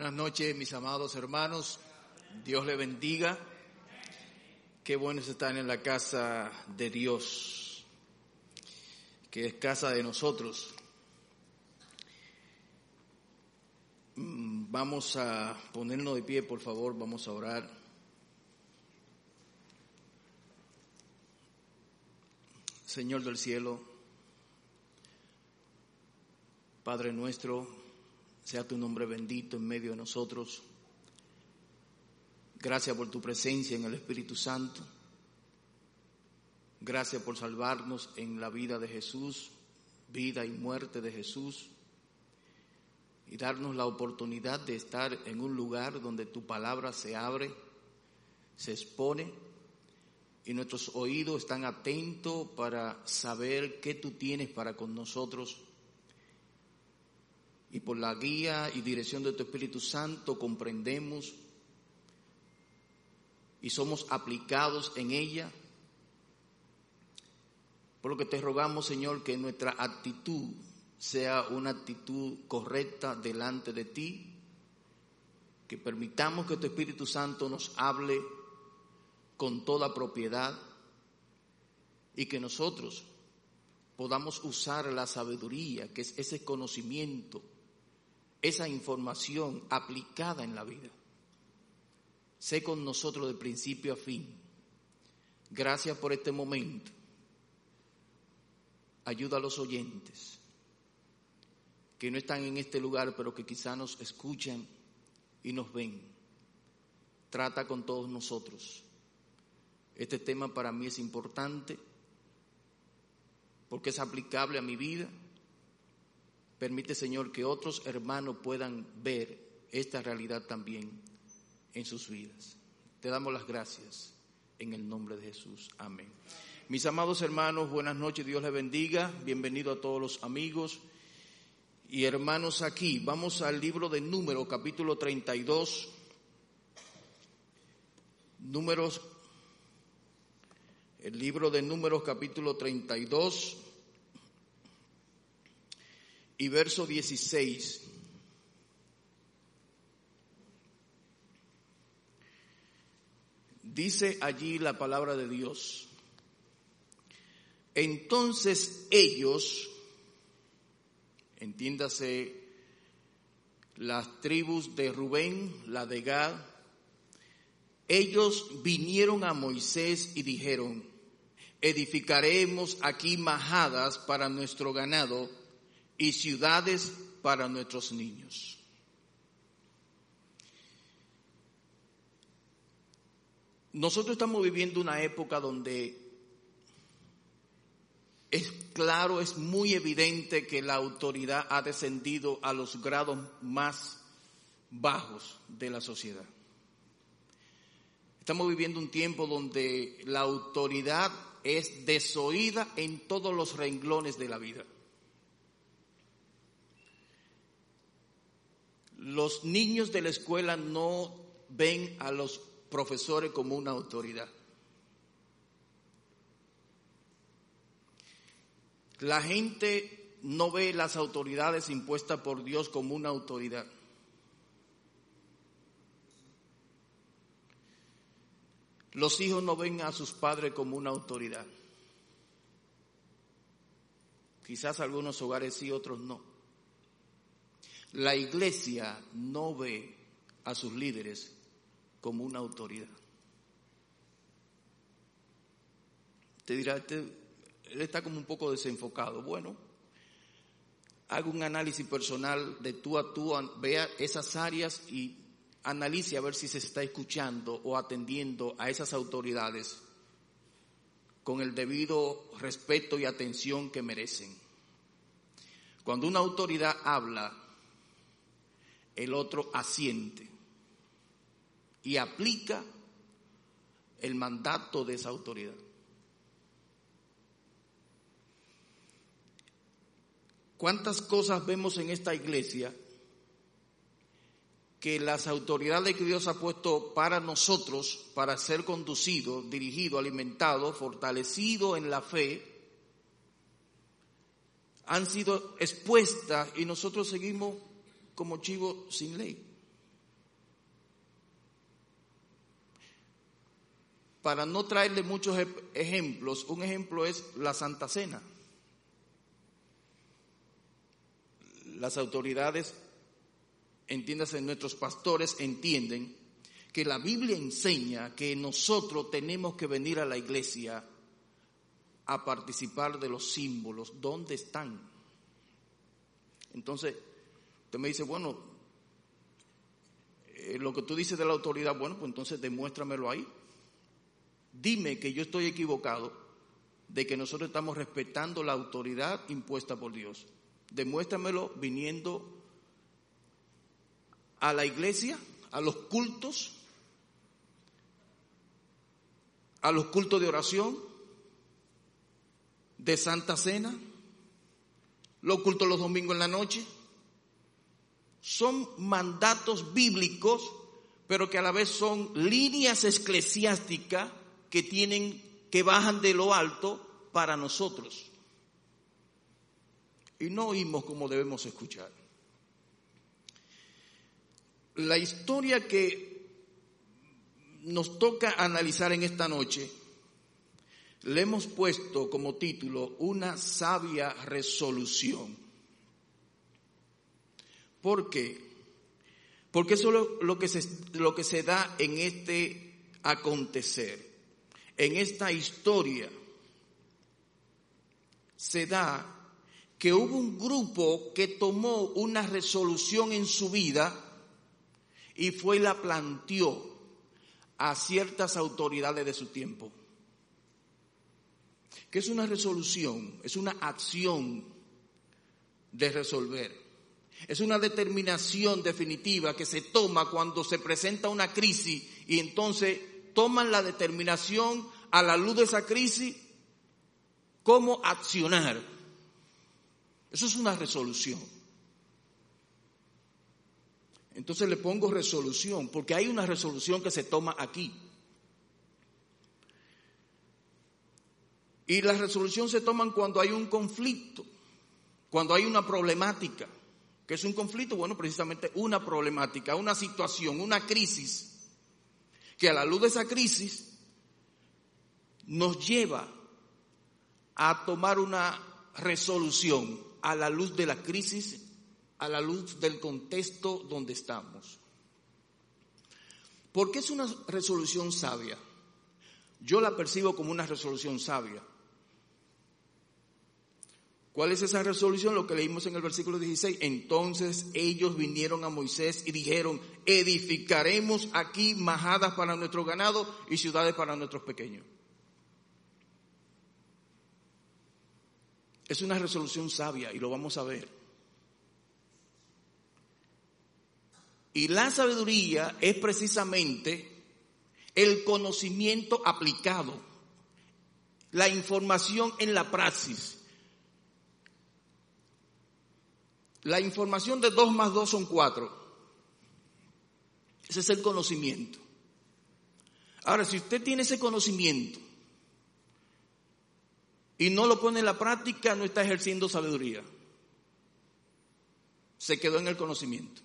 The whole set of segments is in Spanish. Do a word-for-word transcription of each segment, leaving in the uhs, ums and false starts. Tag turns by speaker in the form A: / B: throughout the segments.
A: Buenas noches, mis amados hermanos. Dios les bendiga. Qué bueno es estar en la casa de Dios, que es casa de nosotros. Vamos a ponernos de pie, por favor, vamos a orar. Señor del cielo, Padre nuestro, sea tu nombre bendito en medio de nosotros. Gracias por tu presencia en el Espíritu Santo. Gracias por salvarnos en la vida de Jesús, vida y muerte de Jesús, y darnos la oportunidad de estar en un lugar donde tu palabra se abre, se expone, y nuestros oídos están atentos para saber qué tú tienes para con nosotros. Y por la guía y dirección de tu Espíritu Santo comprendemos y somos aplicados en ella. Por lo que te rogamos, Señor, que nuestra actitud sea una actitud correcta delante de ti, que permitamos que tu Espíritu Santo nos hable con toda propiedad y que nosotros podamos usar la sabiduría, que es ese conocimiento, esa información aplicada en la vida. Sé con nosotros de principio a fin. Gracias por este momento. Ayuda a los oyentes que no están en este lugar, pero que quizá nos escuchan y nos ven. Trata con todos nosotros. Este tema para mí es importante porque es aplicable a mi vida. Permite, Señor, que otros hermanos puedan ver esta realidad también en sus vidas. Te damos las gracias en el nombre de Jesús. Amén. Mis amados hermanos, buenas noches, Dios les bendiga. Bienvenido a todos los amigos y hermanos aquí. Vamos al libro de Números, capítulo treinta y dos. Números, el libro de Números, capítulo treinta y dos. Y verso dieciséis. Dice allí la palabra de Dios. Entonces ellos, entiéndase las tribus de Rubén, la de Gad, ellos vinieron a Moisés y dijeron: edificaremos aquí majadas para nuestro ganado y ciudades para nuestros niños. Nosotros estamos viviendo una época donde es claro, es muy evidente que la autoridad ha descendido a los grados más bajos de la sociedad. Estamos viviendo un tiempo donde la autoridad es desoída en todos los renglones de la vida. Los niños de la escuela no ven a los profesores como una autoridad. La gente no ve las autoridades impuestas por Dios como una autoridad. Los hijos no ven a sus padres como una autoridad. Quizás algunos hogares sí, otros no. La iglesia no ve a sus líderes como una autoridad. Te dirá, este, él está como un poco desenfocado. Bueno, haga un análisis personal de tú a tú, vea esas áreas y analice a ver si se está escuchando o atendiendo a esas autoridades con el debido respeto y atención que merecen. Cuando una autoridad habla, el otro asiente y aplica el mandato de esa autoridad. ¿Cuántas cosas vemos en esta iglesia que las autoridades que Dios ha puesto para nosotros, para ser conducido, dirigido, alimentado, fortalecido en la fe, han sido expuestas y nosotros seguimos como chivos sin ley? para no traerle muchos ejemplos, un ejemplo es la Santa Cena. Las autoridades, entiéndase, nuestros pastores entienden que la Biblia enseña que nosotros tenemos que venir a la iglesia a participar de los símbolos. ¿Dónde están? Entonces, usted me dice, bueno, eh, lo que tú dices de la autoridad, bueno, pues entonces demuéstramelo ahí. Dime que yo estoy equivocado de que nosotros estamos respetando la autoridad impuesta por Dios. Demuéstramelo viniendo a la iglesia, a los cultos, a los cultos de oración, de Santa Cena, los cultos los domingos en la noche. Son mandatos bíblicos, pero que a la vez son líneas eclesiásticas que tienen, que bajan de lo alto para nosotros. Y no oímos como debemos escuchar. La historia que nos toca analizar en esta noche, le hemos puesto como título una sabia resolución. ¿Por qué? Porque eso es lo, lo, que se, lo que se da en este acontecer, en esta historia. Se da que hubo un grupo que tomó una resolución en su vida y fue y la planteó a ciertas autoridades de su tiempo. ¿Qué es una resolución? Es una acción de resolver. Es una determinación definitiva que se toma cuando se presenta una crisis y entonces toman la determinación a la luz de esa crisis cómo accionar. Eso es una resolución. Entonces le pongo resolución, porque hay una resolución que se toma aquí. Y la resolución se toman cuando hay un conflicto, cuando hay una problemática. ¿Qué es un conflicto? Bueno, precisamente una problemática, una situación, una crisis, que a la luz de esa crisis nos lleva a tomar una resolución a la luz de la crisis, a la luz del contexto donde estamos. ¿Por qué es una resolución sabia? Yo la percibo como una resolución sabia. ¿Cuál es esa resolución? Lo que leímos en el versículo dieciséis. Entonces ellos vinieron a Moisés y dijeron, edificaremos aquí majadas para nuestro ganado y ciudades para nuestros pequeños. Es una resolución sabia y lo vamos a ver. Y la sabiduría es precisamente el conocimiento aplicado, la información en la praxis. La información de dos más dos son cuatro. Ese es el conocimiento. Ahora, si usted tiene ese conocimiento y no lo pone en la práctica, no está ejerciendo sabiduría. Se quedó en el conocimiento.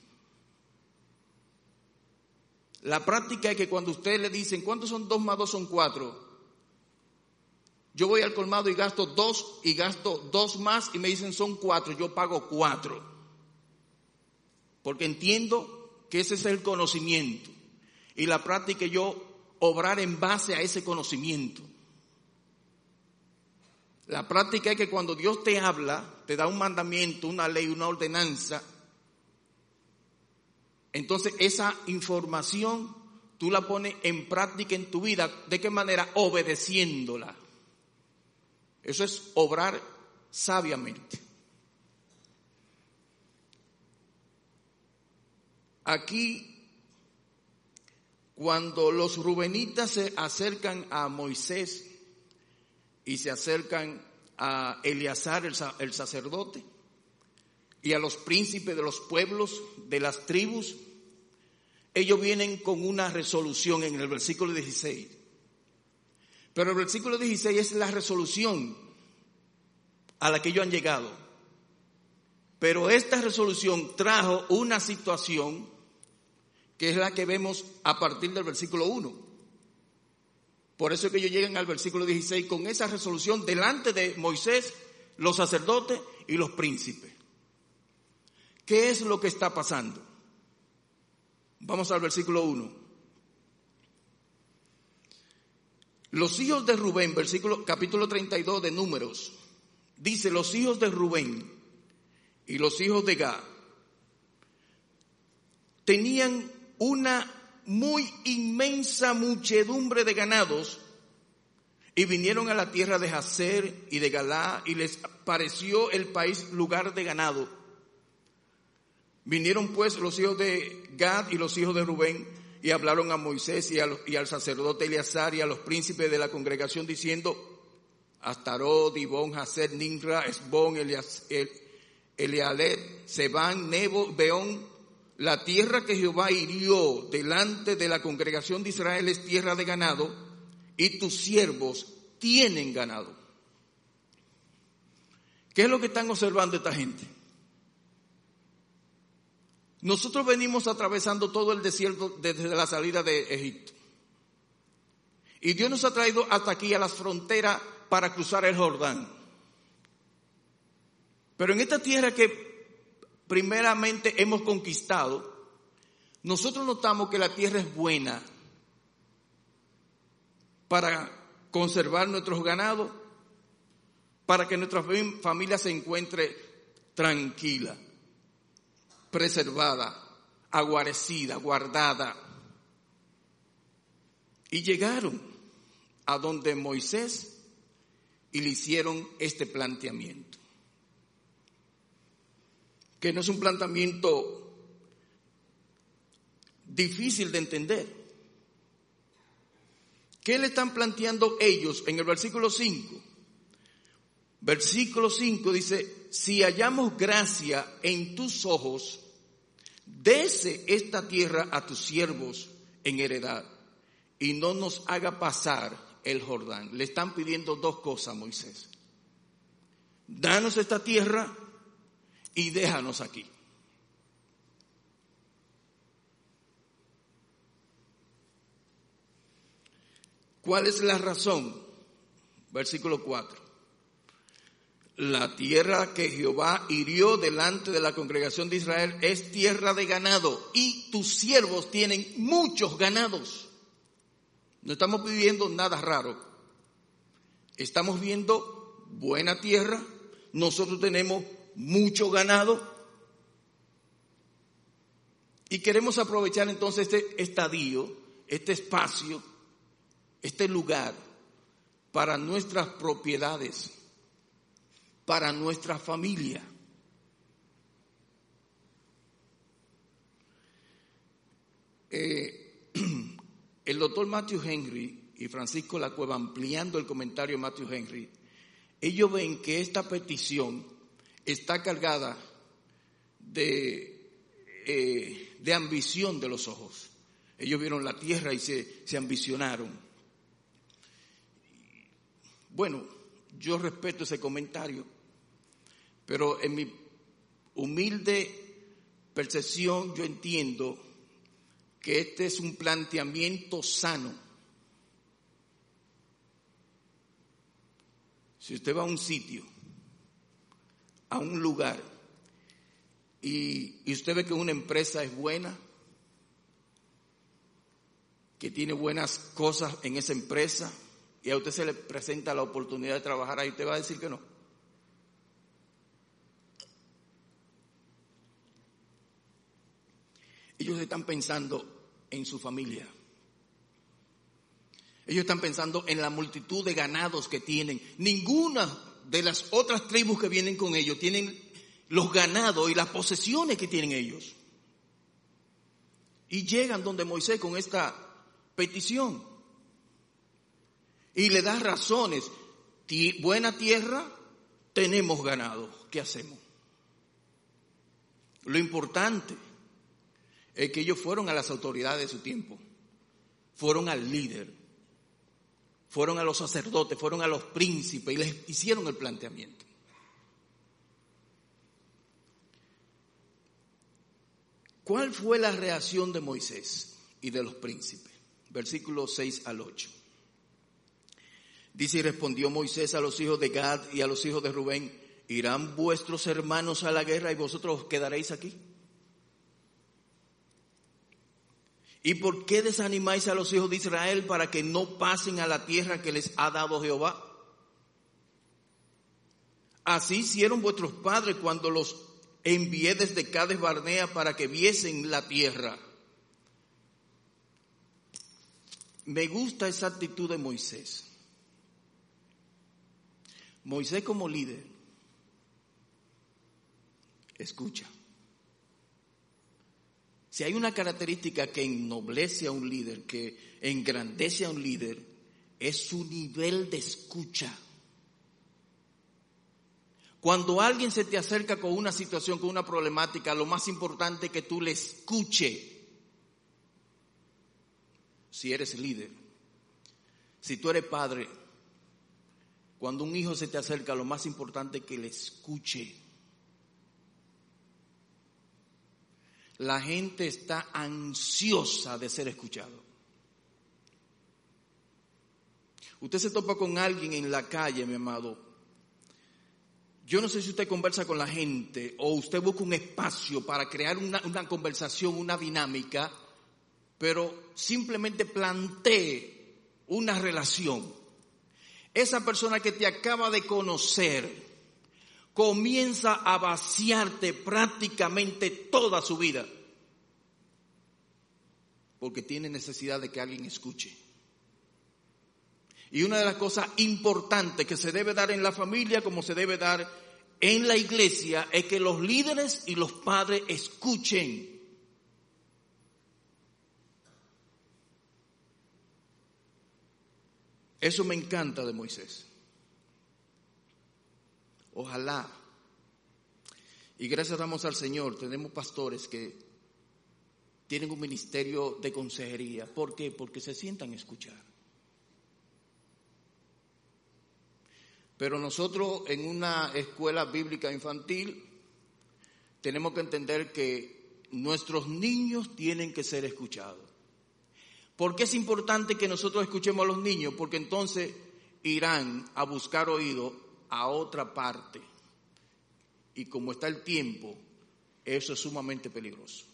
A: La práctica es que cuando ustedes le dicen, ¿cuántos son dos más dos son cuatro? Yo voy al colmado y gasto dos y gasto dos más y me dicen son cuatro, yo pago cuatro. Porque entiendo que ese es el conocimiento. Y la práctica es yo obrar en base a ese conocimiento. La práctica es que cuando Dios te habla, te da un mandamiento, una ley, una ordenanza, entonces esa información tú la pones en práctica en tu vida. ¿De qué manera? Obedeciéndola. Eso es obrar sabiamente. Aquí, cuando los rubenitas se acercan a Moisés y se acercan a Eleazar, el sacerdote, y a los príncipes de los pueblos, de las tribus, ellos vienen con una resolución en el versículo dieciséis. Pero el versículo dieciséis es la resolución a la que ellos han llegado. Pero esta resolución trajo una situación que es la que vemos a partir del versículo uno. Por eso es que ellos llegan al versículo dieciséis con esa resolución delante de Moisés, los sacerdotes y los príncipes. ¿Qué es lo que está pasando? Vamos al versículo uno. Los hijos de Rubén, versículo, capítulo treinta y dos de Números, dice: los hijos de Rubén y los hijos de Gad tenían una muy inmensa muchedumbre de ganados y vinieron a la tierra de Jazer y de Galá, y les pareció el país lugar de ganado. Vinieron pues los hijos de Gad y los hijos de Rubén y hablaron a Moisés y, a los, y al sacerdote Eleazar y a los príncipes de la congregación diciendo: Astarot, Dibón, Jazer, Nimra, Esbón, Elealet, Sebán, Nebo, Beón. La tierra que Jehová hirió delante de la congregación de Israel es tierra de ganado, y tus siervos tienen ganado. ¿Qué es lo que están observando esta gente? Nosotros venimos atravesando todo el desierto desde la salida de Egipto. Y Dios nos ha traído hasta aquí a las fronteras para cruzar el Jordán. Pero en esta tierra que primeramente hemos conquistado, nosotros notamos que la tierra es buena para conservar nuestros ganados, para que nuestra familia se encuentre tranquila, preservada, aguarecida, guardada. Y llegaron a donde Moisés y le hicieron este planteamiento, que no es un planteamiento difícil de entender. ¿Qué le están planteando ellos en el versículo cinco? Versículo cinco dice: si hallamos gracia en tus ojos, dese esta tierra a tus siervos en heredad, y no nos haga pasar el Jordán. Le están pidiendo dos cosas a Moisés: danos esta tierra y déjanos aquí. ¿Cuál es la razón? Versículo cuatro. La tierra que Jehová hirió delante de la congregación de Israel es tierra de ganado, y tus siervos tienen muchos ganados. No estamos pidiendo nada raro. Estamos viendo buena tierra. Nosotros tenemos mucho ganado. Y queremos aprovechar entonces este estadio, este espacio, este lugar para nuestras propiedades, para nuestra familia. Eh, el doctor Matthew Henry y Francisco Lacueva, ampliando el comentario de Matthew Henry, ellos ven que esta petición está cargada de, eh, de ambición de los ojos. Ellos vieron la tierra y se, se ambicionaron. Bueno, yo respeto ese comentario, pero en mi humilde percepción yo entiendo que este es un planteamiento sano. Si usted va a un sitio, a un lugar, y, y usted ve que una empresa es buena, que tiene buenas cosas en esa empresa, y a usted se le presenta la oportunidad de trabajar ahí, ¿usted va a decir que no? Ellos están pensando en su familia. Ellos están pensando en la multitud de ganados que tienen. Ninguna de las otras tribus que vienen con ellos tienen los ganados y las posesiones que tienen ellos. Y llegan donde Moisés con esta petición. Y le da razones. Buena tierra, tenemos ganado. ¿Qué hacemos? Lo importante es que ellos fueron a las autoridades de su tiempo. Fueron al líder. Fueron a los sacerdotes, fueron a los príncipes y les hicieron el planteamiento. ¿Cuál fue la reacción de Moisés y de los príncipes? Versículos seis al ocho. Dice, y respondió Moisés a los hijos de Gad y a los hijos de Rubén, ¿irán vuestros hermanos a la guerra y vosotros os quedaréis aquí? ¿Y por qué desanimáis a los hijos de Israel para que no pasen a la tierra que les ha dado Jehová? Así hicieron vuestros padres cuando los envié desde Cades Barnea para que viesen la tierra. Me gusta esa actitud de Moisés. Moisés como líder, escucha. Si hay una característica que ennoblece a un líder, que engrandece a un líder, es su nivel de escucha. Cuando alguien se te acerca con una situación, con una problemática, lo más importante es que tú le escuches. Si eres líder, si tú eres padre, cuando un hijo se te acerca, lo más importante es que le escuche. La gente está ansiosa de ser escuchado. Usted se topa con alguien en la calle, mi amado. Yo no sé si usted conversa con la gente o usted busca un espacio para crear una, una conversación, una dinámica, pero simplemente plantee una relación. Esa persona que te acaba de conocer comienza a vaciarte prácticamente toda su vida, porque tiene necesidad de que alguien escuche. Y una de las cosas importantes que se debe dar en la familia, como se debe dar en la iglesia, es que los líderes y los padres escuchen. Eso me encanta de Moisés. Ojalá, y gracias damos al Señor, tenemos pastores que tienen un ministerio de consejería. ¿Por qué? Porque se sientan a escuchar. Pero nosotros en una escuela bíblica infantil tenemos que entender que nuestros niños tienen que ser escuchados. ¿Por qué es importante que nosotros escuchemos a los niños? Porque entonces irán a buscar oído a otra parte, y como está el tiempo, eso es sumamente peligroso.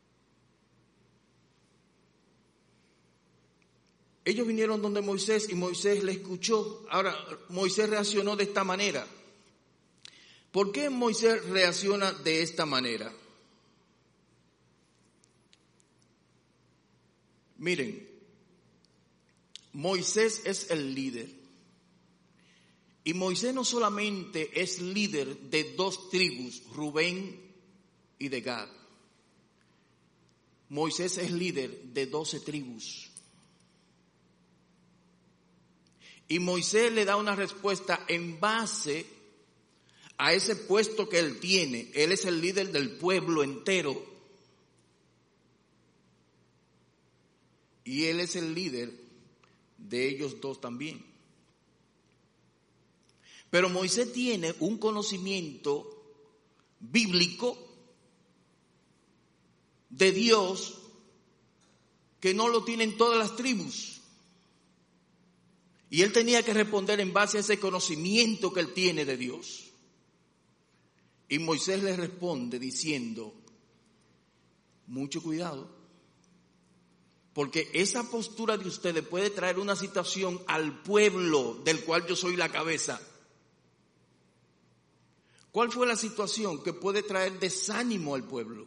A: Ellos vinieron donde Moisés y Moisés le escuchó. Ahora, Moisés reaccionó de esta manera. ¿Por qué Moisés reacciona de esta manera? Miren, Moisés es el líder. Y Moisés no solamente es líder de dos tribus, Rubén y de Gad. Moisés es líder de doce tribus. Y Moisés le da una respuesta en base a ese puesto que él tiene. Él es el líder del pueblo entero. Y él es el líder de ellos dos también. Pero Moisés tiene un conocimiento bíblico de Dios que no lo tienen todas las tribus. Y él tenía que responder en base a ese conocimiento que él tiene de Dios. Y Moisés le responde diciendo, mucho cuidado, porque esa postura de ustedes puede traer una situación al pueblo del cual yo soy la cabeza. ¿Cuál fue la situación que puede traer desánimo al pueblo?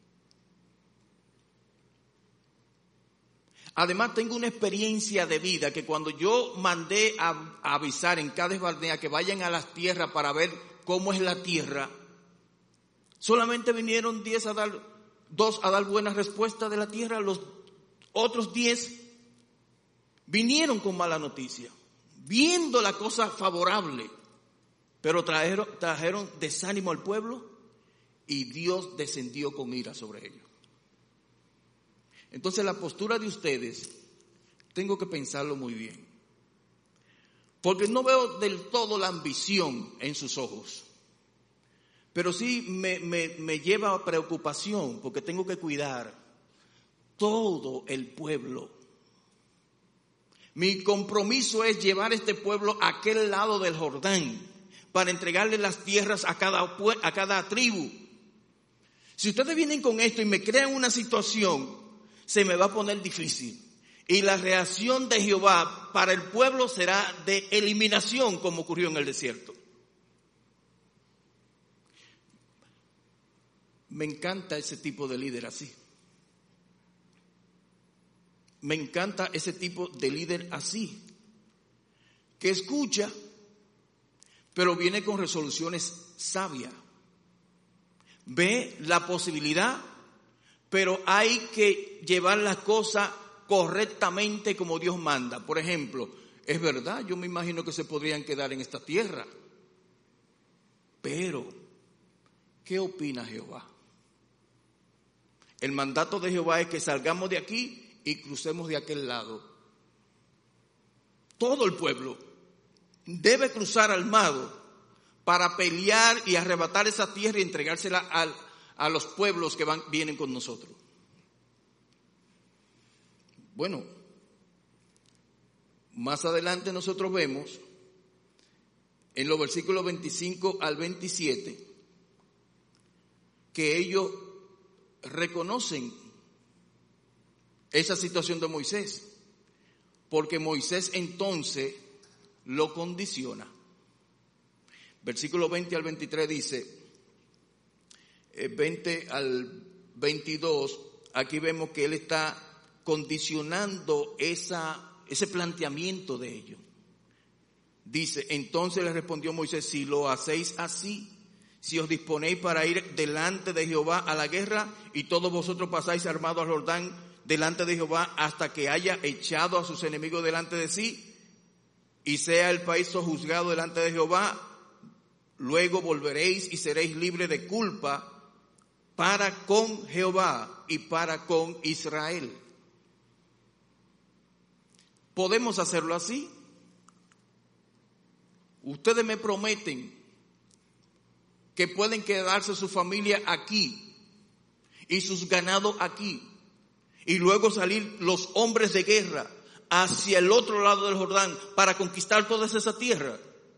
A: Además, tengo una experiencia de vida que cuando yo mandé a, a avisar en Cades Barnea que vayan a las tierras para ver cómo es la tierra, solamente vinieron diez a dar, dos a dar buena respuesta de la tierra, los otros diez vinieron con mala noticia, viendo la cosa favorable. Pero trajeron, trajeron desánimo al pueblo y Dios descendió con ira sobre ellos. Entonces la postura de ustedes, tengo que pensarlo muy bien. Porque no veo del todo la ambición en sus ojos. Pero sí me, me, me lleva a preocupación porque tengo que cuidar todo el pueblo. Mi compromiso es llevar este pueblo a aquel lado del Jordán para entregarle las tierras a cada, a cada tribu. Si ustedes vienen con esto y me crean una situación, se me va a poner difícil. Y la reacción de Jehová para el pueblo será de eliminación, como ocurrió en el desierto. Me encanta ese tipo de líder así. Me encanta ese tipo de líder así, que escucha, pero viene con resoluciones sabias. Ve la posibilidad, pero hay que llevar las cosas correctamente como Dios manda. Por ejemplo, es verdad, yo me imagino que se podrían quedar en esta tierra, pero ¿qué opina Jehová? El mandato de Jehová es que salgamos de aquí y crucemos de aquel lado. Todo el pueblo debe cruzar armado para pelear y arrebatar esa tierra y entregársela a, a los pueblos que van, vienen con nosotros. Bueno, más adelante nosotros vemos en los versículos veinticinco al veintisiete que ellos reconocen esa situación de Moisés, porque Moisés entonces lo condiciona. Versículo veinte al veintitrés dice, veinte al veintidós, aquí vemos que él está condicionando esa, ese planteamiento de ellos. Dice, entonces le respondió Moisés, si lo hacéis así, si os disponéis para ir delante de Jehová a la guerra y todos vosotros pasáis armados al Jordán delante de Jehová hasta que haya echado a sus enemigos delante de sí y sea el país sojuzgado delante de Jehová, luego volveréis y seréis libres de culpa para con Jehová y para con Israel. ¿Podemos hacerlo así? Ustedes me prometen que pueden quedarse su familia aquí y sus ganados aquí y luego salir los hombres de guerra hacia el otro lado del Jordán para conquistar toda esa tierra.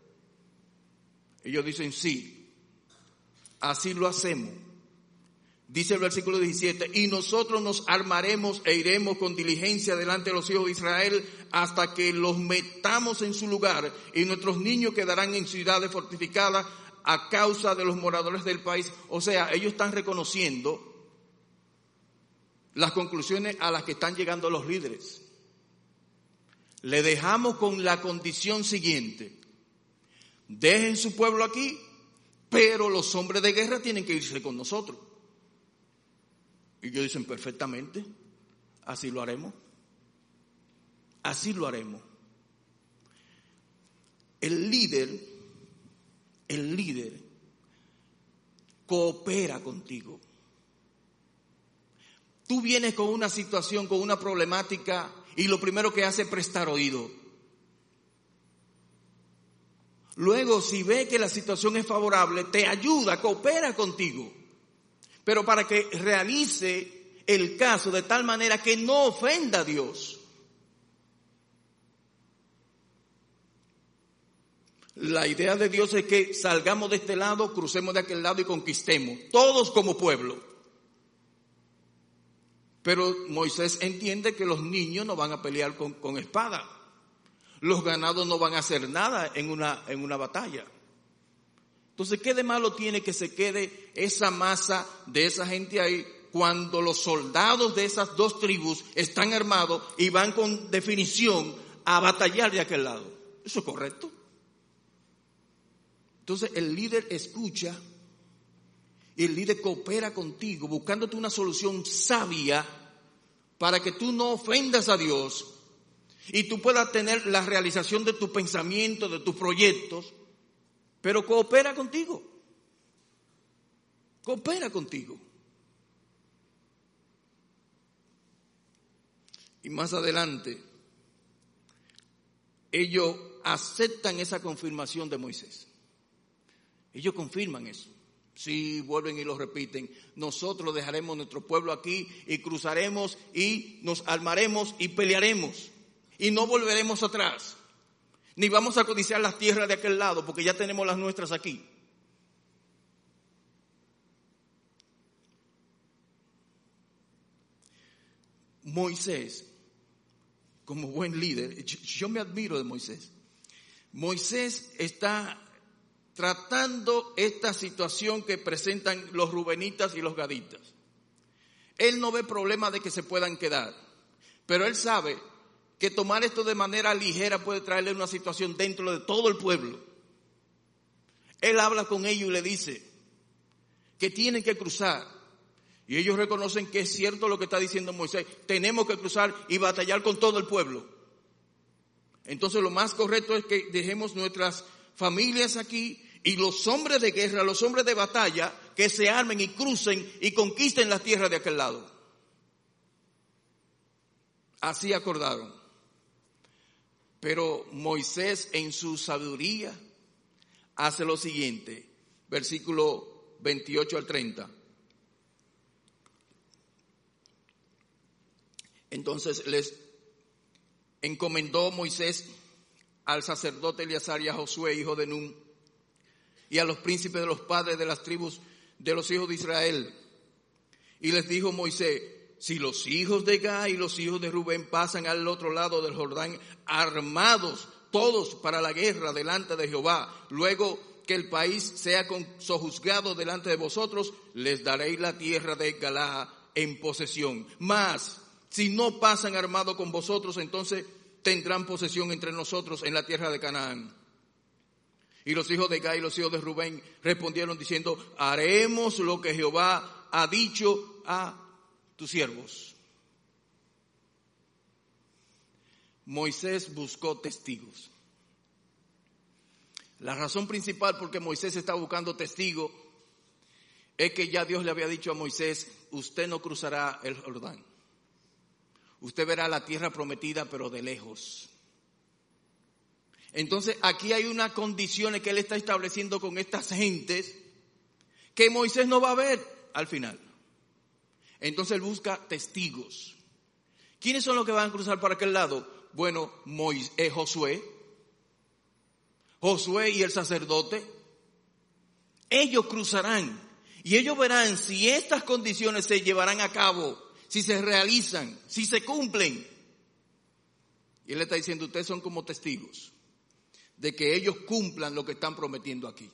A: Ellos dicen sí, así lo hacemos. Dice el versículo diecisiete, y nosotros nos armaremos e iremos con diligencia delante de los hijos de Israel hasta que los metamos en su lugar y nuestros niños quedarán en ciudades fortificadas a causa de los moradores del país. O sea, ellos están reconociendo las conclusiones a las que están llegando los líderes. Le dejamos con la condición siguiente: dejen su pueblo aquí, pero los hombres de guerra tienen que irse con nosotros. Y ellos dicen, perfectamente, así lo haremos. Así lo haremos. El líder, el líder coopera contigo. Tú vienes con una situación, con una problemática, y lo primero que hace es prestar oído. Luego, si ve que la situación es favorable, te ayuda, coopera contigo. Pero para que realice el caso de tal manera que no ofenda a Dios. La idea de Dios es que salgamos de este lado, crucemos de aquel lado y conquistemos, todos como pueblo. Pero Moisés entiende que los niños no van a pelear con, con espada. Los ganados no van a hacer nada en una, en una batalla. Entonces, ¿qué de malo tiene que se quede esa masa de esa gente ahí cuando los soldados de esas dos tribus están armados y van con definición a batallar de aquel lado? ¿Eso es correcto? Entonces, el líder escucha y el líder coopera contigo buscándote una solución sabia para que tú no ofendas a Dios y tú puedas tener la realización de tu pensamiento, de tus proyectos. Pero coopera contigo. Coopera contigo. Y más adelante, ellos aceptan esa confirmación de Moisés. Ellos confirman eso. Sí, vuelven y lo repiten. Nosotros dejaremos nuestro pueblo aquí y cruzaremos y nos armaremos y pelearemos. y no volveremos atrás, ni vamos a codiciar las tierras de aquel lado, porque ya tenemos las nuestras aquí. Moisés, como buen líder, yo, yo me admiro de Moisés. Moisés está tratando esta situación que presentan los rubenitas y los gaditas. Él no ve problema de que se puedan quedar, pero él sabe que tomar esto de manera ligera puede traerle una situación dentro de todo el pueblo. Él habla con ellos y le dice que tienen que cruzar. Y ellos reconocen que es cierto lo que está diciendo Moisés. Tenemos que cruzar y batallar con todo el pueblo. Entonces lo más correcto es que dejemos nuestras familias aquí y los hombres de guerra, los hombres de batalla, que se armen y crucen y conquisten las tierras de aquel lado. Así acordaron. Pero Moisés en su sabiduría hace lo siguiente, versículo veintiocho al treinta. Entonces les encomendó Moisés al sacerdote Eleazar y a Josué, hijo de Nun, y a los príncipes de los padres de las tribus de los hijos de Israel. Y les dijo Moisés, si los hijos de Gad y los hijos de Rubén pasan al otro lado del Jordán, armados todos para la guerra delante de Jehová, luego que el país sea sojuzgado delante de vosotros, les daréis la tierra de Galaad en posesión. Mas si no pasan armados con vosotros, entonces tendrán posesión entre nosotros en la tierra de Canaán. Y los hijos de Gad y los hijos de Rubén respondieron diciendo, haremos lo que Jehová ha dicho a tus siervos. Moisés buscó testigos. La razón principal por que Moisés está buscando testigos es que ya Dios le había dicho a Moisés, usted no cruzará el Jordán. Usted verá la tierra prometida, pero de lejos. Entonces, aquí hay unas condiciones que él está estableciendo con estas gentes que Moisés no va a ver al final. Entonces, él busca testigos. ¿Quiénes son los que van a cruzar para aquel lado? Bueno, Moisés, eh, Josué. Josué y el sacerdote. Ellos cruzarán y ellos verán si estas condiciones se llevarán a cabo, si se realizan, si se cumplen. Y él le está diciendo, ustedes son como testigos de que ellos cumplan lo que están prometiendo aquí.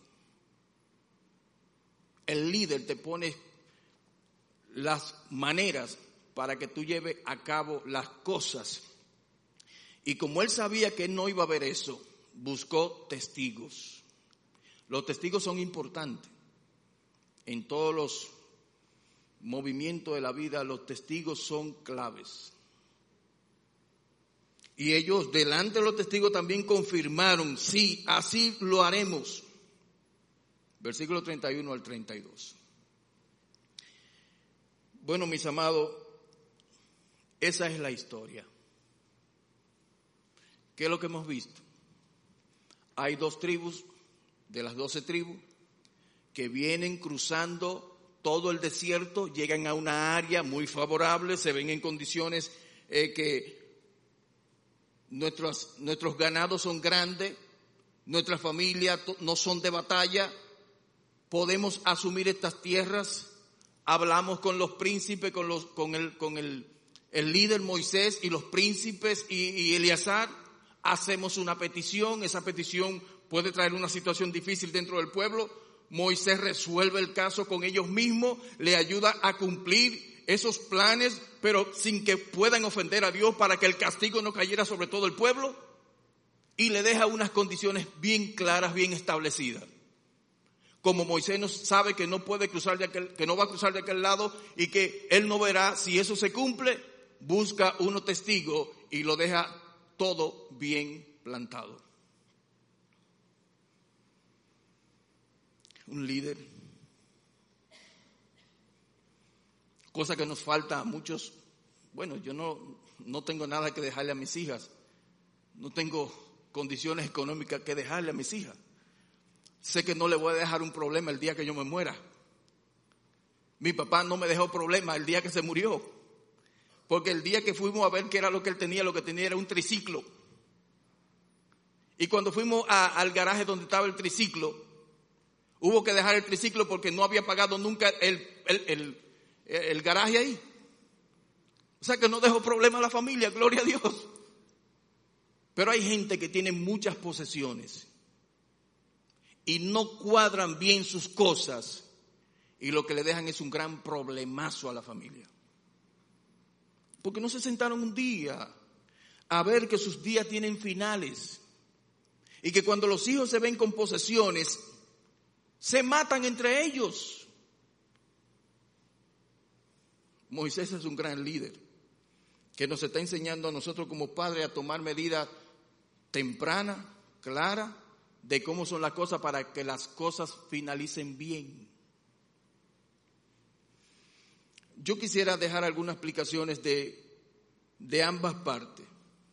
A: El líder te pone las maneras para que tú lleves a cabo las cosas. Y como él sabía que no iba a haber eso, buscó testigos. Los testigos son importantes. En todos los movimientos de la vida, los testigos son claves. Y ellos delante de los testigos también confirmaron, sí, así lo haremos. Versículo treinta y uno al treinta y dos. Bueno, mis amados, esa es la historia. ¿Qué es lo que hemos visto? Hay dos tribus, de las doce tribus, que vienen cruzando todo el desierto, llegan a una área muy favorable, se ven en condiciones eh, que nuestros, nuestros ganados son grandes, nuestras familias no son de batalla, podemos asumir estas tierras. Hablamos con los príncipes, con, los, con, el, con el, el líder Moisés y los príncipes y, y Eleazar, hacemos una petición, esa petición puede traer una situación difícil dentro del pueblo. Moisés resuelve el caso con ellos mismos, le ayuda a cumplir esos planes, pero sin que puedan ofender a Dios para que el castigo no cayera sobre todo el pueblo, y le deja unas condiciones bien claras, bien establecidas. Como Moisés no sabe que no puede cruzar de aquel, que no va a cruzar de aquel lado y que él no verá si eso se cumple, busca unos testigos y lo deja todo bien plantado. Un líder. Cosa que nos falta a muchos. Bueno, yo no, no tengo nada que dejarle a mis hijas. No tengo condiciones económicas que dejarle a mis hijas. Sé que no le voy a dejar un problema el día que yo me muera. Mi papá no me dejó problema el día que se murió. porque el día que fuimos a ver qué era lo que él tenía, lo que tenía era un triciclo. Y cuando fuimos a, al garaje donde estaba el triciclo, hubo que dejar el triciclo porque no había pagado nunca el, el, el, el garaje ahí. O sea que no dejó problema a la familia, gloria a Dios. Pero hay gente que tiene muchas posesiones y no cuadran bien sus cosas y lo que le dejan es un gran problemazo a la familia. Porque no se sentaron un día a ver que sus días tienen finales y que cuando los hijos se ven con posesiones, se matan entre ellos. Moisés es un gran líder que nos está enseñando a nosotros como padres a tomar medidas tempranas, claras, de cómo son las cosas para que las cosas finalicen bien. Yo quisiera dejar algunas explicaciones de, de ambas partes.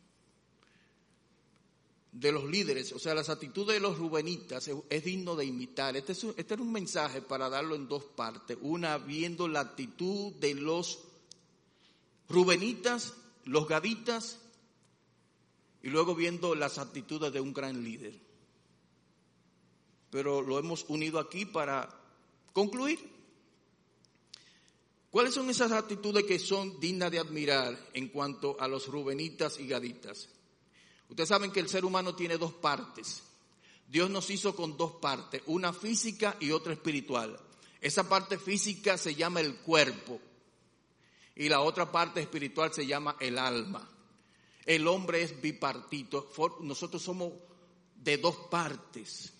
A: De los líderes, o sea, las actitudes de los rubenitas es, es digno de imitar. Este, es, este era un mensaje para darlo en dos partes. Una, viendo la actitud de los rubenitas, los gaditas, y luego viendo las actitudes de un gran líder. Pero lo hemos unido aquí para concluir. ¿Cuáles son esas actitudes que son dignas de admirar en cuanto a los rubenitas y gaditas? Ustedes saben que el ser humano tiene dos partes. Dios nos hizo con dos partes, una física y otra espiritual. Esa parte física se llama el cuerpo y la otra parte espiritual se llama el alma. El hombre es bipartito, nosotros somos de dos partes,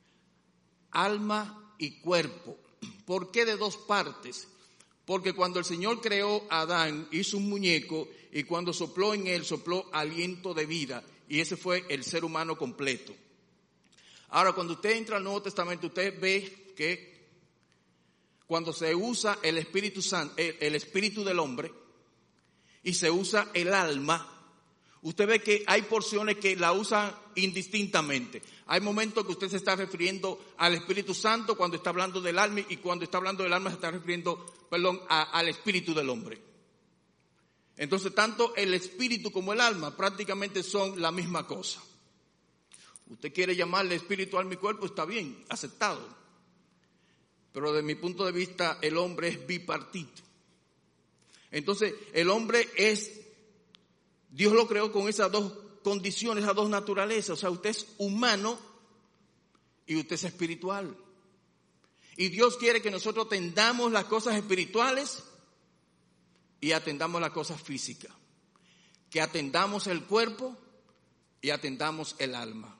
A: alma y cuerpo. ¿Por qué de dos partes? Porque cuando el Señor creó a Adán, hizo un muñeco y cuando sopló en él, sopló aliento de vida. Y ese fue el ser humano completo. Ahora, cuando usted entra al Nuevo Testamento, usted ve que cuando se usa el Espíritu Santo, el, el Espíritu del hombre, y se usa el alma, usted ve que hay porciones que la usan indistintamente. Hay momentos que usted se está refiriendo al Espíritu Santo cuando está hablando del alma, y cuando está hablando del alma se está refiriendo, perdón, a, al Espíritu del hombre. Entonces, tanto el espíritu como el alma prácticamente son la misma cosa. Usted quiere llamarle espíritu, alma y cuerpo, está bien, aceptado. Pero desde mi punto de vista, el hombre es bipartito. Entonces, el hombre es, Dios lo creó con esas dos condiciones, esas dos naturalezas. O sea, usted es humano y usted es espiritual. Y Dios quiere que nosotros atendamos las cosas espirituales y atendamos las cosas físicas, que atendamos el cuerpo y atendamos el alma.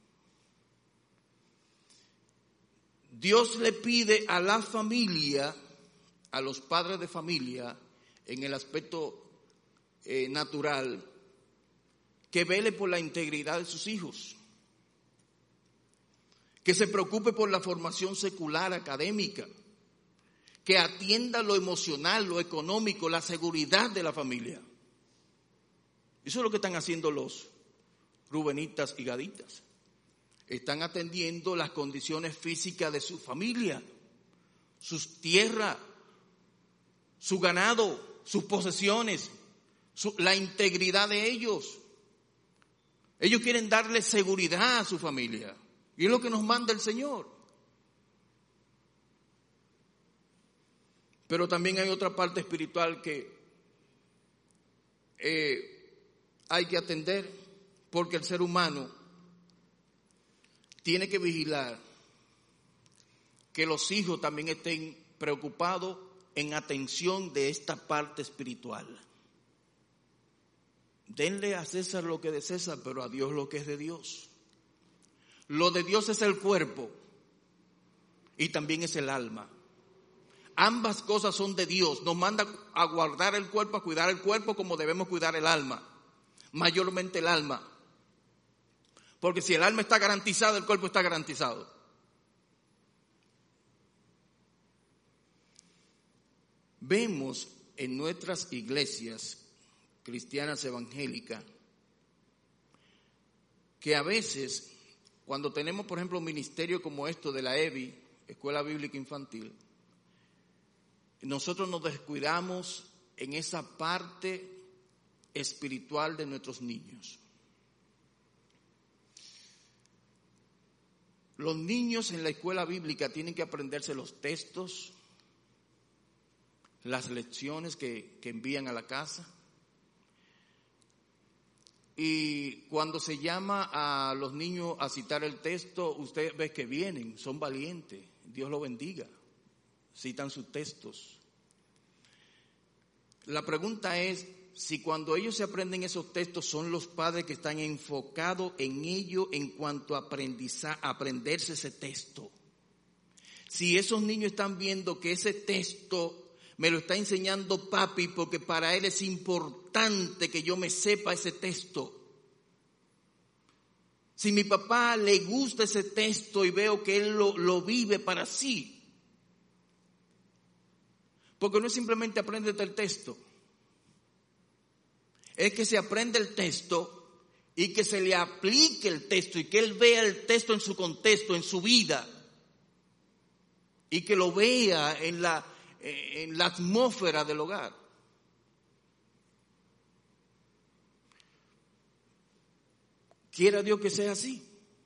A: Dios le pide a la familia, a los padres de familia, en el aspecto eh, natural, que vele por la integridad de sus hijos, que se preocupe por la formación secular, académica, que atienda lo emocional, lo económico, la seguridad de la familia. Eso es lo que están haciendo los rubenitas y gaditas. Están atendiendo las condiciones físicas de su familia, sus tierras, su ganado, sus posesiones, su, la integridad de ellos. Ellos quieren darle seguridad a su familia. Y es lo que nos manda el Señor. Pero también hay otra parte espiritual que eh, hay que atender, porque el ser humano tiene que vigilar que los hijos también estén preocupados en atención de esta parte espiritual. Denle a César lo que es de César, pero a Dios lo que es de Dios. Lo de Dios es el cuerpo y también es el alma. Ambas cosas son de Dios. Nos manda a guardar el cuerpo, a cuidar el cuerpo como debemos cuidar el alma. Mayormente el alma. Porque si el alma está garantizada, el cuerpo está garantizado. Vemos en nuestras iglesias cristianas evangélicas que a veces, cuando tenemos, por ejemplo, un ministerio como esto de la E B I, Escuela Bíblica Infantil, nosotros nos descuidamos en esa parte espiritual de nuestros niños. Los niños en la escuela bíblica tienen que aprenderse los textos, las lecciones que, que envían a la casa. Y cuando se llama a los niños a citar el texto, usted ve que vienen, son valientes, Dios los bendiga, citan sus textos. La pregunta es si cuando ellos se aprenden esos textos son los padres que están enfocados en ello en cuanto a aprendiza, aprenderse ese texto. Si esos niños están viendo que ese texto me lo está enseñando papi porque para él es importante que yo me sepa ese texto. Si mi papá le gusta ese texto y veo que él lo, lo vive para sí. Porque no es simplemente apréndete el texto. Es que se aprende el texto y que se le aplique el texto y que él vea el texto en su contexto, en su vida. Y que lo vea en la... en la atmósfera del hogar. Quiera Dios que sea así.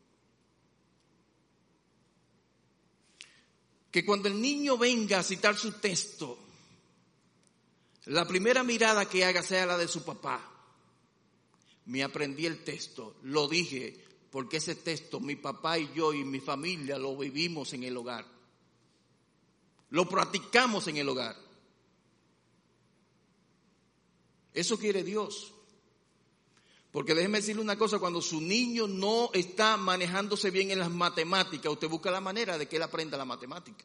A: Que cuando el niño venga a citar su texto, la primera mirada que haga sea la de su papá. Me aprendí el texto, lo dije, porque ese texto mi papá y yo y mi familia lo vivimos en el hogar. Lo practicamos en el hogar. Eso quiere Dios. Porque déjeme decirle una cosa, cuando su niño no está manejándose bien en las matemáticas, usted busca la manera de que él aprenda la matemática.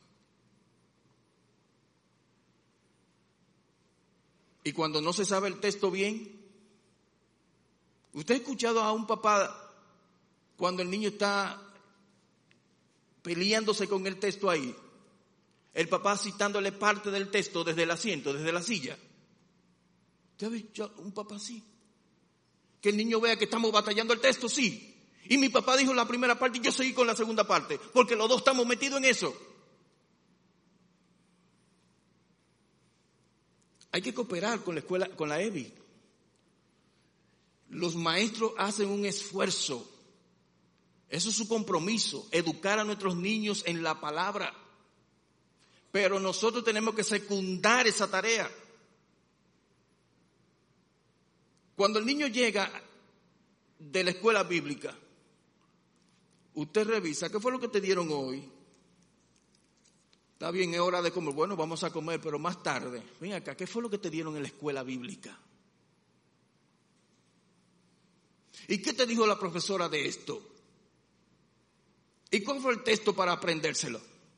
A: Y cuando no se sabe el texto bien, ¿usted ha escuchado a un papá cuando el niño está peleándose con el texto ahí? El papá citándole parte del texto desde el asiento, desde la silla. ¿Usted ha visto un papá así? Que el niño vea que estamos batallando el texto, sí. Y mi papá dijo la primera parte y yo seguí con la segunda parte, porque los dos estamos metidos en eso. Hay que cooperar con la escuela, con la E B I. Los maestros hacen un esfuerzo. Eso es su compromiso, educar a nuestros niños en la palabra. Pero nosotros tenemos que secundar esa tarea. Cuando el niño llega de la escuela bíblica, usted revisa, ¿qué fue lo que te dieron hoy? Está bien, es hora de comer. Bueno, vamos a comer, pero más tarde. Ven acá, ¿qué fue lo que te dieron en la escuela bíblica? ¿Y qué te dijo la profesora de esto? ¿Y cuál fue el texto para aprendérselo?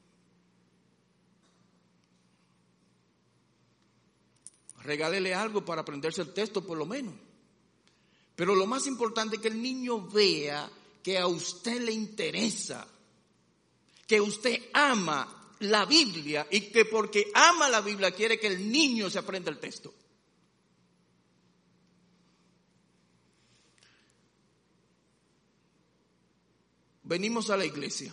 A: Regálele algo para aprenderse el texto por lo menos. Pero lo más importante es que el niño vea que a usted le interesa, que usted ama la Biblia y que porque ama la Biblia quiere que el niño se aprenda el texto. Venimos a la iglesia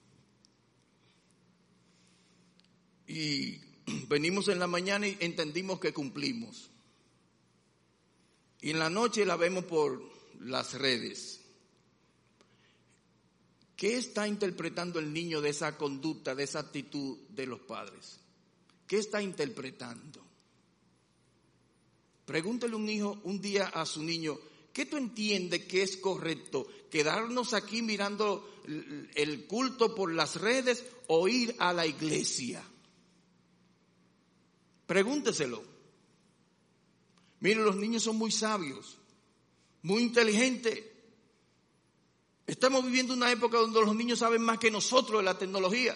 A: y venimos en la mañana y entendimos que cumplimos. Y en la noche la vemos por las redes. ¿Qué está interpretando el niño de esa conducta, de esa actitud de los padres? ¿Qué está interpretando? Pregúntele un hijo un día a su niño, ¿qué tú entiendes que es correcto? ¿Quedarnos aquí mirando el culto por las redes o ir a la iglesia? Pregúnteselo. Miren, los niños son muy sabios, muy inteligentes. Estamos viviendo una época donde los niños saben más que nosotros de la tecnología.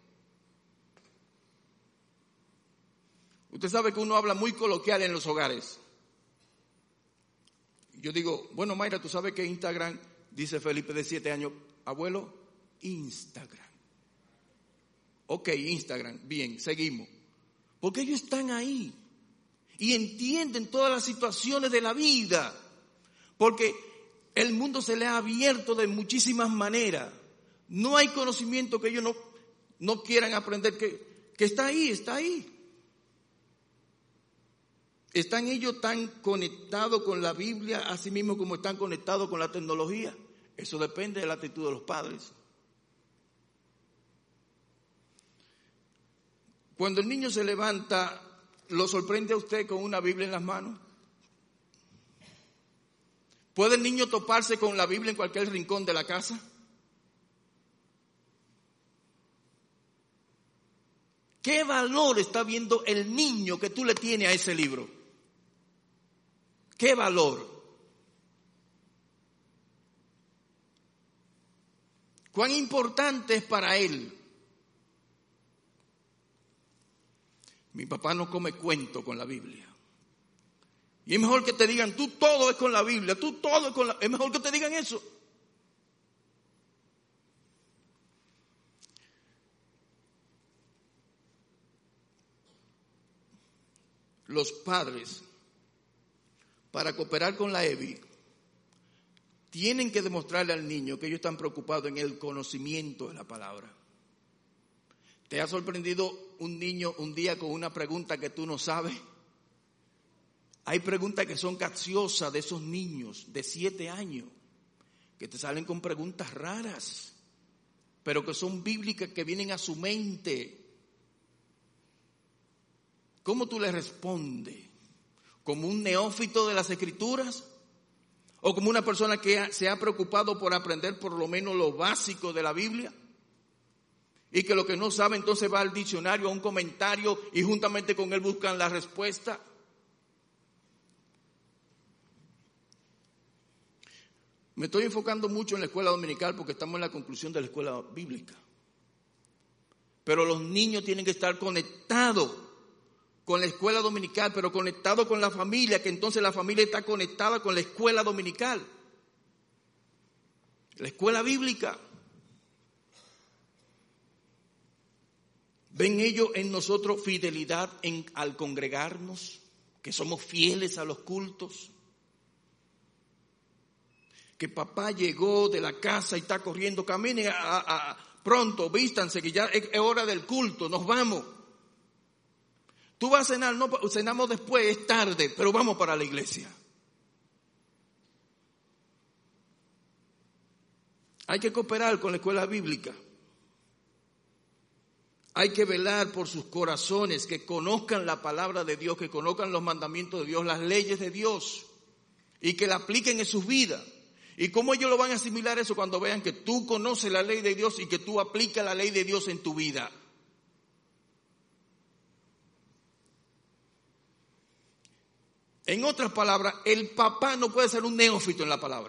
A: Usted sabe que uno habla muy coloquial en los hogares. Yo digo, bueno, Mayra, tú sabes que Instagram, dice Felipe de siete años, abuelo, Instagram. Ok, Instagram, bien, seguimos. Porque ellos están ahí y entienden todas las situaciones de la vida. Porque el mundo se le ha abierto de muchísimas maneras. No hay conocimiento que ellos no, no quieran aprender, que, que está ahí, está ahí. ¿Están ellos tan conectados con la Biblia, así mismo como están conectados con la tecnología? Eso depende de la actitud de los padres. Cuando el niño se levanta, ¿lo sorprende a usted con una Biblia en las manos? ¿Puede el niño toparse con la Biblia en cualquier rincón de la casa? ¿Qué valor está viendo el niño que tú le tienes a ese libro? ¿Qué valor? ¿Cuán importante es para él? Mi papá no come cuento con la Biblia. Y es mejor que te digan, tú todo es con la Biblia, tú todo es con la... Es mejor que te digan eso. Los padres, para cooperar con la E B I, tienen que demostrarle al niño que ellos están preocupados en el conocimiento de la palabra. ¿Te ha sorprendido un niño un día con una pregunta que tú no sabes? Hay preguntas que son capciosas de esos niños de siete años, que te salen con preguntas raras, pero que son bíblicas, que vienen a su mente. ¿Cómo tú le respondes? ¿Como un neófito de las Escrituras? ¿O como una persona que se ha preocupado por aprender por lo menos lo básico de la Biblia? Y que lo que no sabe entonces va al diccionario, a un comentario, y juntamente con él buscan la respuesta. Me estoy enfocando mucho en la escuela dominical porque estamos en la conclusión de la escuela bíblica. Pero los niños tienen que estar conectados con la escuela dominical, pero conectados con la familia, que entonces la familia está conectada con la escuela dominical. La escuela bíblica. ¿Ven ellos en nosotros fidelidad en, al congregarnos? Que somos fieles a los cultos. Que papá llegó de la casa y está corriendo, camine a, a, a, pronto, vístanse, que ya es, es hora del culto, nos vamos. Tú vas a cenar, no, cenamos después, es tarde, pero vamos para la iglesia. Hay que cooperar con la escuela bíblica. Hay que velar por sus corazones, que conozcan la palabra de Dios, que conozcan los mandamientos de Dios, las leyes de Dios, y que la apliquen en sus vidas. ¿Y cómo ellos lo van a asimilar eso cuando vean que tú conoces la ley de Dios y que tú aplicas la ley de Dios en tu vida? En otras palabras, el papá no puede ser un neófito en la palabra.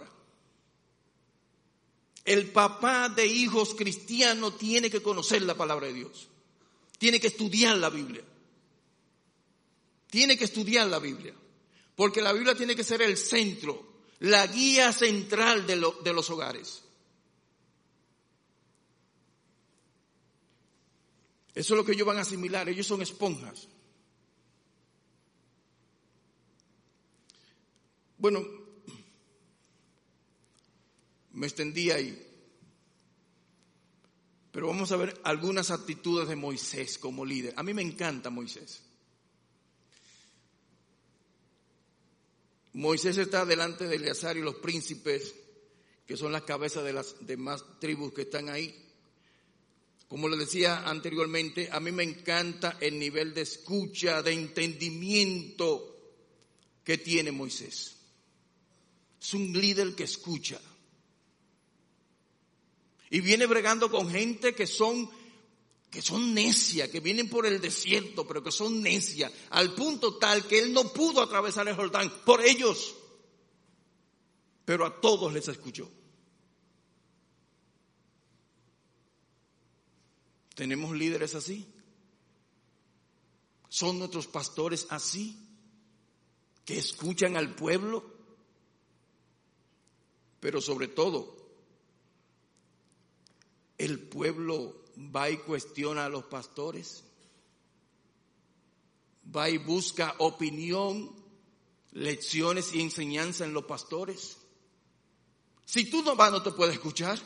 A: El papá de hijos cristianos tiene que conocer la palabra de Dios. Tiene que estudiar la Biblia. Tiene que estudiar la Biblia. Porque la Biblia tiene que ser el centro, la guía central de, lo, de los hogares. Eso es lo que ellos van a asimilar. Ellos son esponjas. Bueno, me extendí ahí. Pero vamos a ver algunas actitudes de Moisés como líder. A mí me encanta Moisés. Moisés está delante de Eleazar y los príncipes, que son las cabezas de las demás tribus que están ahí. Como les decía anteriormente, a mí me encanta el nivel de escucha, de entendimiento que tiene Moisés. Es un líder que escucha. Y viene bregando con gente que son, que son necias, que vienen por el desierto, pero que son necias, al punto tal que él no pudo atravesar el Jordán por ellos. Pero a todos les escuchó. ¿Tenemos líderes así? ¿Son nuestros pastores así? ¿Que escuchan al pueblo? Pero sobre todo, ¿el pueblo va y cuestiona a los pastores? ¿Va y busca opinión, lecciones y enseñanza en los pastores? Si tú no vas, no te puede escuchar.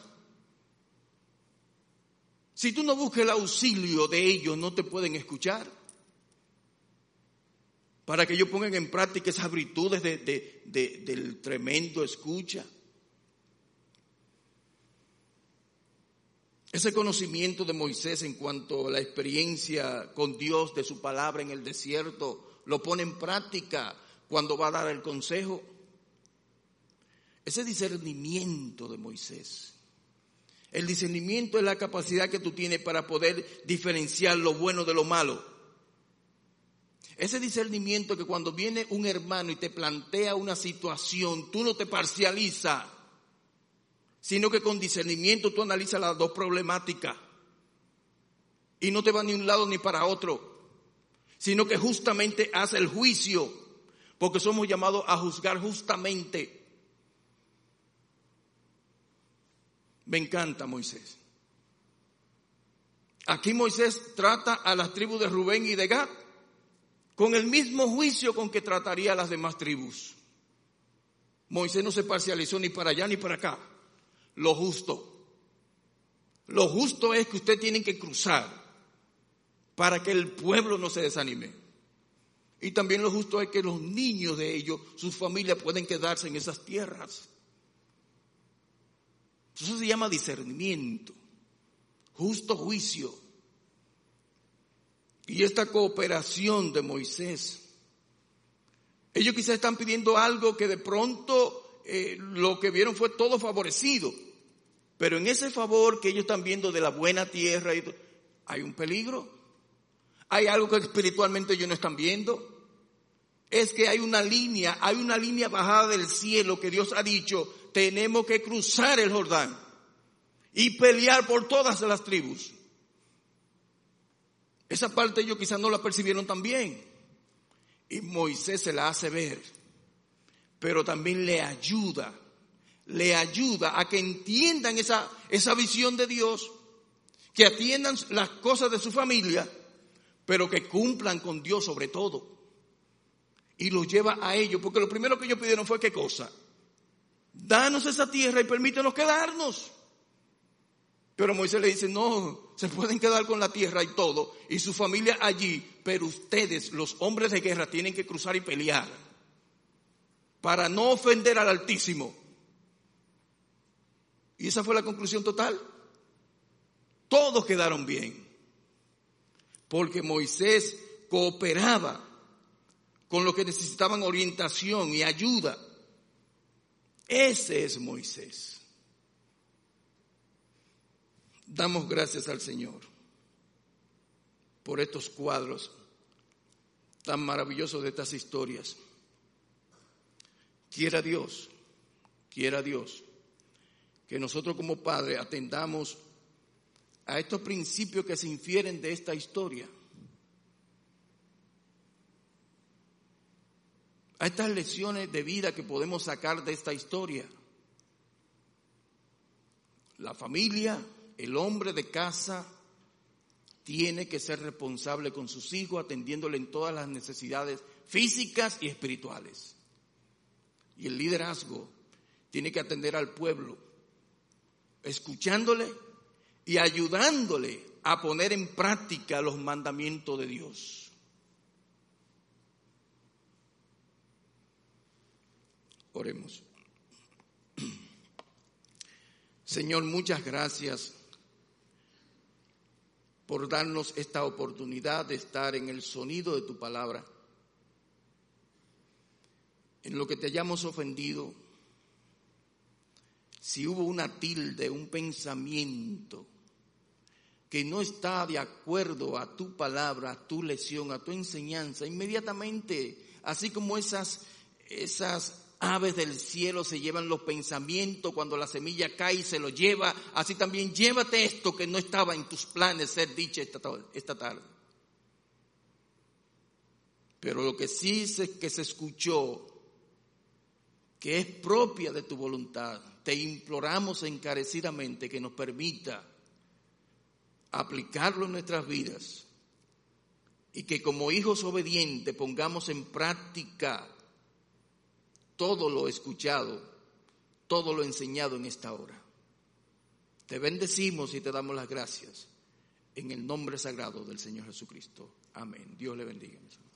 A: Si tú no buscas el auxilio de ellos, no te pueden escuchar. para que ellos pongan en práctica esas virtudes de, de, de, del tremendo escucha. Ese conocimiento de Moisés en cuanto a la experiencia con Dios de su palabra en el desierto, lo pone en práctica cuando va a dar el consejo. Ese discernimiento de Moisés. El discernimiento es la capacidad que tú tienes para poder diferenciar lo bueno de lo malo. Ese discernimiento que cuando viene un hermano y te plantea una situación, tú no te parcializas, sino que con discernimiento tú analizas las dos problemáticas y no te vas ni un lado ni para otro, sino que justamente hace el juicio, porque somos llamados a juzgar justamente. Me encanta Moisés. Aquí Moisés trata a las tribus de Rubén y de Gad con el mismo juicio con que trataría a las demás tribus. Moisés no se parcializó ni para allá ni para acá. Lo justo. Lo justo es que ustedes tienen que cruzar para que el pueblo no se desanime. Y también lo justo es que los niños de ellos, sus familias, pueden quedarse en esas tierras. Eso se llama discernimiento, justo juicio. Y esta cooperación de Moisés. Ellos quizás están pidiendo algo que de pronto eh, lo que vieron fue todo favorecido. Pero en ese favor que ellos están viendo de la buena tierra, hay un peligro. Hay algo que espiritualmente ellos no están viendo. Es que hay una línea, hay una línea bajada del cielo que Dios ha dicho, tenemos que cruzar el Jordán y pelear por todas las tribus. Esa parte ellos quizás no la percibieron tan bien. Y Moisés se la hace ver. Pero también le ayuda. Le ayuda a que entiendan esa, esa visión de Dios. Que atiendan las cosas de su familia. Pero que cumplan con Dios sobre todo. Y los lleva a ellos. Porque lo primero que ellos pidieron fue ¿qué cosa? Danos esa tierra y permítenos quedarnos. Pero Moisés le dice, no, se pueden quedar con la tierra y todo, y su familia allí, pero ustedes, los hombres de guerra, tienen que cruzar y pelear para no ofender al Altísimo. Y esa fue la conclusión total. Todos quedaron bien, porque Moisés cooperaba con los que necesitaban orientación y ayuda. Ese es Moisés. Damos gracias al Señor por estos cuadros tan maravillosos de estas historias. Quiera Dios, quiera Dios, que nosotros como padres atendamos a estos principios que se infieren de esta historia, a estas lecciones de vida que podemos sacar de esta historia. La familia, el hombre de casa tiene que ser responsable con sus hijos, atendiéndole en todas las necesidades físicas y espirituales. Y el liderazgo tiene que atender al pueblo, escuchándole y ayudándole a poner en práctica los mandamientos de Dios. Oremos. Señor, muchas gracias por darnos esta oportunidad de estar en el sonido de tu palabra. En lo que te hayamos ofendido, si hubo una tilde, un pensamiento que no está de acuerdo a tu palabra, a tu lección, a tu enseñanza, inmediatamente, así como esas, esas aves del cielo se llevan los pensamientos cuando la semilla cae y se lo lleva, así también llévate esto que no estaba en tus planes ser dicho esta, esta tarde. Pero lo que sí se, que se escuchó, que es propia de tu voluntad, te imploramos encarecidamente que nos permita aplicarlo en nuestras vidas y que como hijos obedientes pongamos en práctica todo lo escuchado, todo lo enseñado en esta hora. Te bendecimos y te damos las gracias en el nombre sagrado del Señor Jesucristo. Amén. Dios le bendiga.